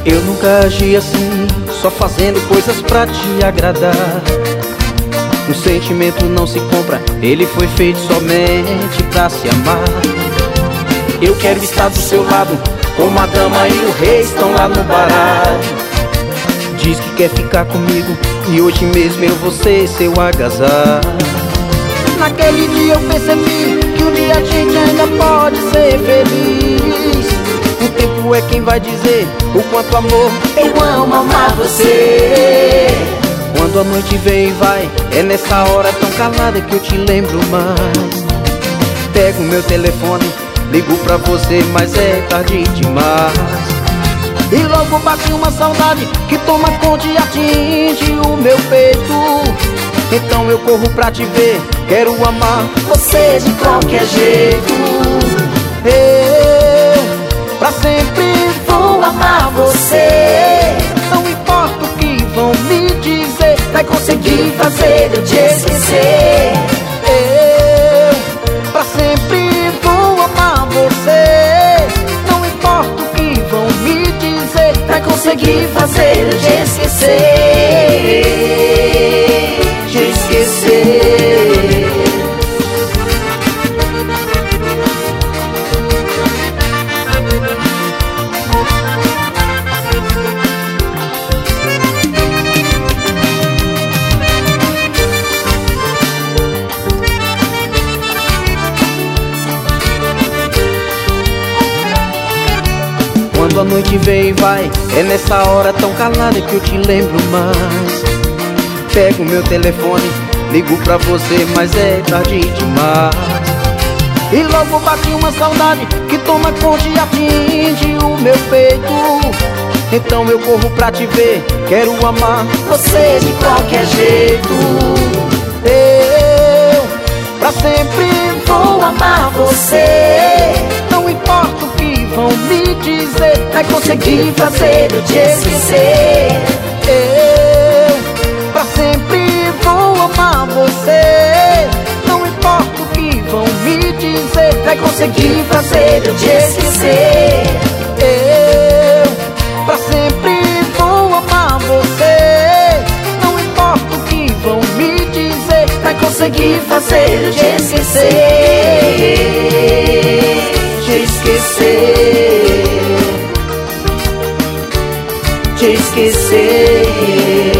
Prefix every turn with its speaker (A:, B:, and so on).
A: Eu nunca agi assim, só fazendo coisas pra te agradar. Um sentimento não se compra, ele foi feito somente pra se amar. Eu quero estar do seu lado, como a dama e o rei estão lá no baralho. Diz que quer ficar comigo e hoje mesmo eu vou ser seu agasalho. Naquele dia eu percebi que um dia a gente ainda pode ser feliz. O tempo é quem vai dizer o quanto amor
B: eu amo amar você.
A: Quando a noite vem e vai, é nessa hora tão calada que eu te lembro mais. Pego meu telefone, ligo pra você, mas é tarde demais. E logo bate uma saudade que toma conta e atinge o meu peito. Então eu corro pra te ver, quero amar
B: você de qualquer jeito.
A: Eu pra sempre
B: vou amar você.
A: Não importa o que vão me dizer,
B: vai conseguir fazer eu te esquecer.
A: Eu pra sempre vou amar você. Não importa o que vão me dizer,
B: vai conseguir fazer eu te esquecer. Te esquecer.
A: Quando a noite vem e vai, é nessa hora tão calada que eu te lembro mais. Pego meu telefone, ligo pra você, mas é tarde demais. E logo bate uma saudade que toma conta e atinge o meu peito. Então eu corro pra te ver, quero amar
B: você de qualquer jeito.
A: Eu pra sempre
B: vou amar você.
A: Não importa o que vão me dizer,
B: vai conseguir fazer eu te esquecer.
A: Eu pra sempre vou amar você. Não importa o que vão me dizer,
B: vai conseguir fazer eu te esquecer.
A: Eu pra sempre vou amar você. Não importa o que vão me dizer,
B: vai conseguir fazer eu te esquecer. Te esquecer. Te esquecer.